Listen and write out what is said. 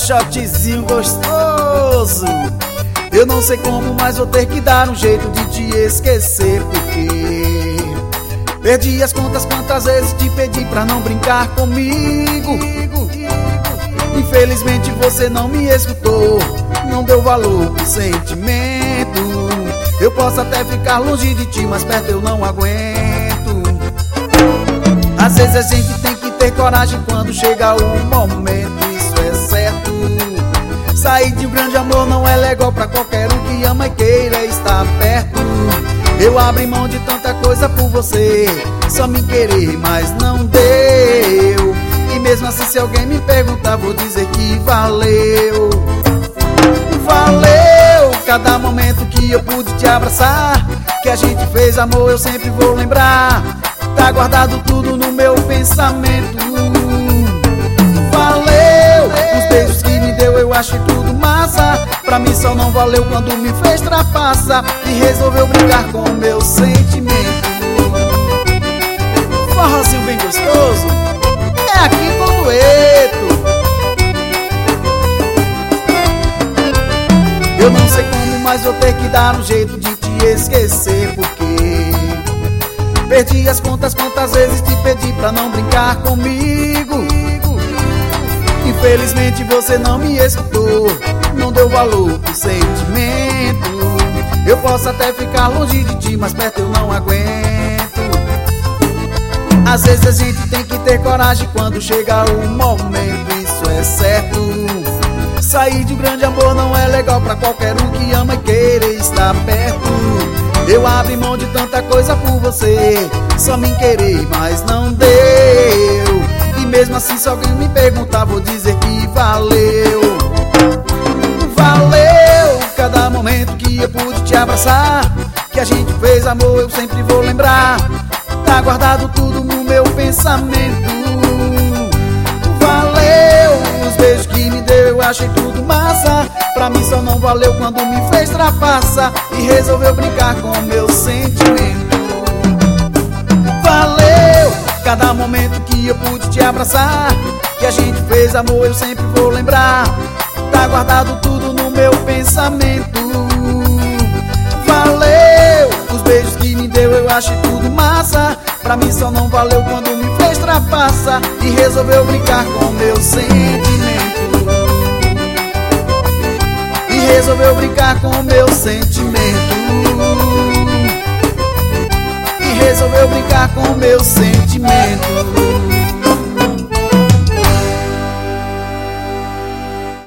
shotzinho gostoso. Eu não sei como, mas vou ter que dar um jeito de te esquecer, porque perdi as contas quantas vezes te pedi pra não brincar comigo. Infelizmente você não me escutou, não deu valor pro sentimento. Eu posso até ficar longe de ti, mas perto eu não aguento. Às vezes a gente tem que ter coragem quando chega o momento, isso é certo. Sair de um grande amor não é legal pra qualquer um que ama e queira estar perto. Eu abri mão de tanta coisa por você, só me querer, mas não deu. E mesmo assim, se alguém me perguntar, vou dizer que valeu. Valeu cada momento que eu pude te abraçar, que a gente fez amor, eu sempre vou lembrar. Tá guardado tudo no meu pensamento. Valeu os beijos que me deu, eu achei tudo massa. Pra mim só não valeu quando me fez trapaça e resolveu brincar com o meu sentimento. Forrozinho bem gostoso é aqui com o dueto. Eu não sei como, mas vou ter que dar um jeito de te esquecer, porque perdi as contas quantas vezes te pedi pra não brincar comigo. Infelizmente você não me escutou, não deu valor pro sentimento. Eu posso até ficar longe de ti, mas perto eu não aguento. Às vezes a gente tem que ter coragem quando chega o momento, isso é certo. Sair de um grande amor não é legal pra qualquer um que ama e queira estar perto. Eu abri mão de tanta coisa por você, só me querer, mas não deu. E mesmo assim, se alguém me perguntar, vou dizer que valeu. Valeu cada momento que eu pude te abraçar, que a gente fez amor, eu sempre vou lembrar. Tá guardado tudo no meu pensamento. Valeu os beijos que me deu, eu achei tudo massa. Pra mim só não valeu quando me fez trapaça e resolveu brincar com o meu sentimento. Valeu cada momento que eu pude te abraçar, que a gente fez amor, eu sempre vou lembrar. Tá guardado tudo no meu pensamento. Valeu os beijos que me deu, eu achei tudo massa. Pra mim só não valeu quando me fez trapaça e resolveu brincar com o meu sentimento. E resolveu brincar com o meu sentimento. E resolveu brincar com o meu sentimento.